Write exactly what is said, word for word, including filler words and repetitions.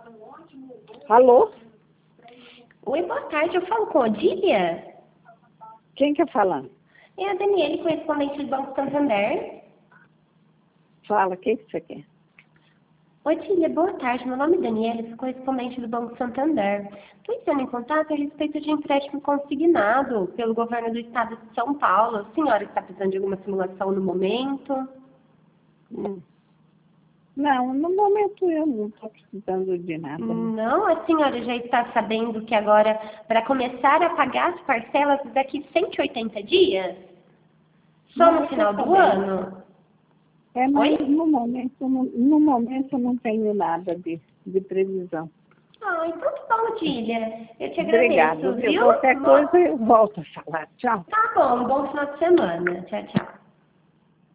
Alô? Oi, boa tarde. Eu falo com a Odília? Quem que é falando? É a Daniele, correspondente do Banco Santander. Fala, o que que você quer? Odília, boa tarde. Meu nome é Daniele, sou correspondente do Banco Santander. Estou entrando em contato a respeito de empréstimo consignado pelo governo do estado de São Paulo. A senhora está precisando de alguma simulação no momento? Hum. Não, no momento eu não estou precisando de nada. Não. Não, a senhora já está sabendo que agora, para começar a pagar as parcelas daqui cento e oitenta dias? Só Não, no eu final tô do sabendo. ano? É, mas Oi? no momento, no, no momento eu não tenho nada de, de previsão. Ah, então que bom, Odília. Eu te Obrigada, agradeço, viu? viu? Qualquer Mo- coisa eu volto a falar. Tchau. Tá bom, bom final de semana. Tchau, tchau.